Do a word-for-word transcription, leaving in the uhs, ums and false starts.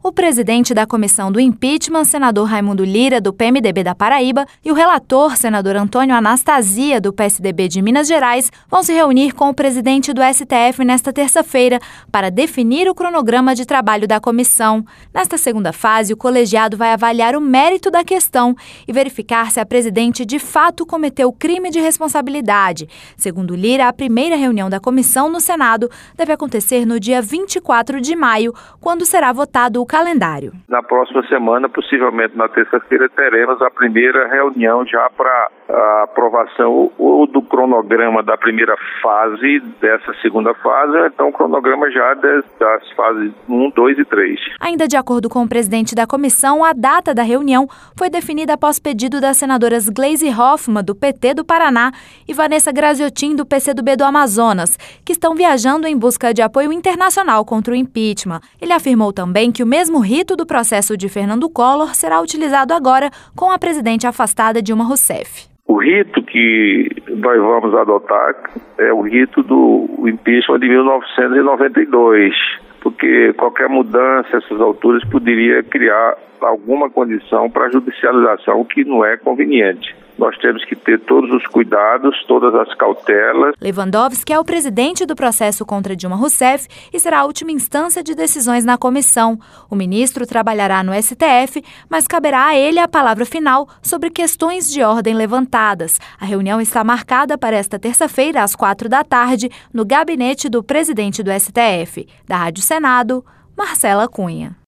O presidente da comissão do impeachment, senador Raimundo Lira, do P M D B da Paraíba, e o relator, senador Antônio Anastasia, do P S D B de Minas Gerais, vão se reunir com o presidente do S T F nesta terça-feira para definir o cronograma de trabalho da comissão. Nesta segunda fase, o colegiado vai avaliar o mérito da questão e verificar se a presidente de fato cometeu crime de responsabilidade. Segundo Lira, a primeira reunião da comissão no Senado deve acontecer no dia vinte e quatro de maio, quando será votado o calendário. Na próxima semana, possivelmente na terça-feira, teremos a primeira reunião já para a aprovação ou do cronograma da primeira fase dessa segunda fase, ou então o cronograma já das, das fases um, dois e três. Ainda de acordo com o presidente da comissão, a data da reunião foi definida após pedido das senadoras Gleisi Hoffmann, do P T do Paraná, e Vanessa Graziotin, do P C do B do Amazonas, que estão viajando em busca de apoio internacional contra o impeachment. Ele afirmou também que o mesmo rito do processo de Fernando Collor será utilizado agora com a presidente afastada Dilma Rousseff. O rito que nós vamos adotar é o rito do impeachment de mil novecentos e noventa e dois, porque qualquer mudança a essas alturas poderia criar alguma condição para judicialização que não é conveniente. Nós temos que ter todos os cuidados, todas as cautelas. Lewandowski é o presidente do processo contra Dilma Rousseff e será a última instância de decisões na comissão. O ministro trabalhará no S T F, mas caberá a ele a palavra final sobre questões de ordem levantadas. A reunião está marcada para esta terça-feira, às quatro da tarde, no gabinete do presidente do S T F. Da Rádio Senado, Marcela Cunha.